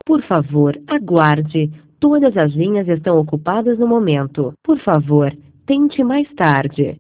Por favor, aguarde. Todas as linhas estão ocupadas no momento. Por favor, tente mais tarde.